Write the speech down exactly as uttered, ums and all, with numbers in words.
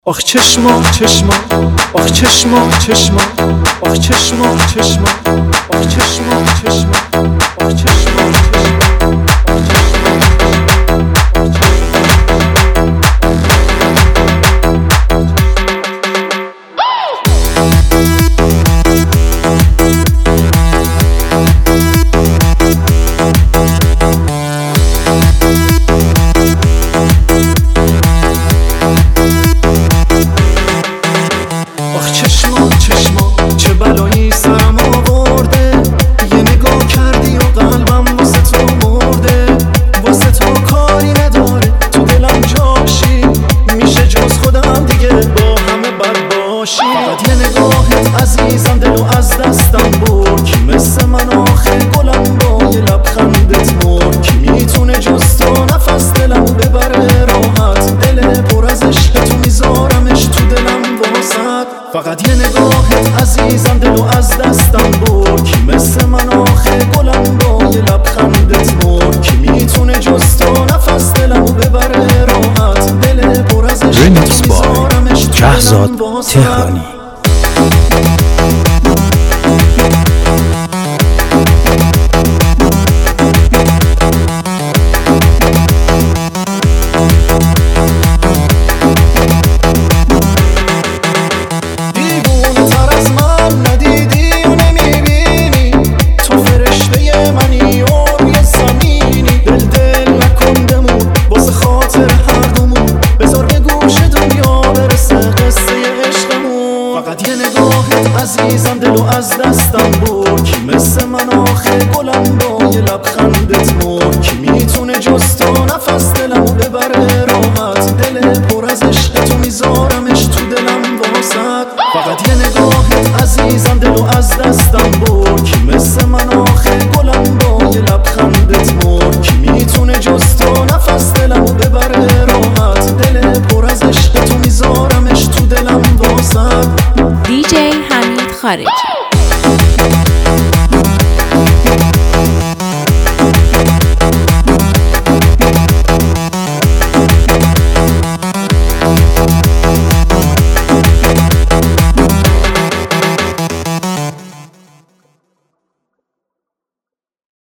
آخ چشما چشما آخ چشما چشما آخ چشما چشما آخ چشما چشما آخ چشما چشما چشما چه بلایی سرم آورده، یه نگاه کردی و قلبم واسه تو مرده، واسه تو کاری نداره تو دلم جاشی، میشه جز خودم دیگه با همه بد باشی. فقط یه نگاهت عزیزم دلو از دستم برد، کی مثل من آخه گلم با یه لبخندت مرد، کی میتونه جز تو نفس دلمو ببره راحت، دل پر از عشق تو میذارمش تو دلم واسط. فقط یه نگاهت عزیزم دلو از دستم برد، کی مثل من آخه گلم با یه لبخندت مرد، کی میتونه جز تو نفس دلمو ببره راحت، دل پر از عشق تو میذارمش تو دلم واسط. عزیزم دلو از دستم برد، کی مثل من آخه گلم با یه لبخندت مرد، کی میتونه جز تو نفس دلمو ببره راحت، دل پر از عشق تو میذارمش تو دلم واسط. فقط یه نگاهت عزیزم دلو از دستم برد، کی مثل من آخه گلم با یه لبخندت مرد، کی میتونه جز تو نفس دلمو ببره راحت، دل پر از عشق تو میذارمش تو دلم واسط. دی جی حمید خارجی.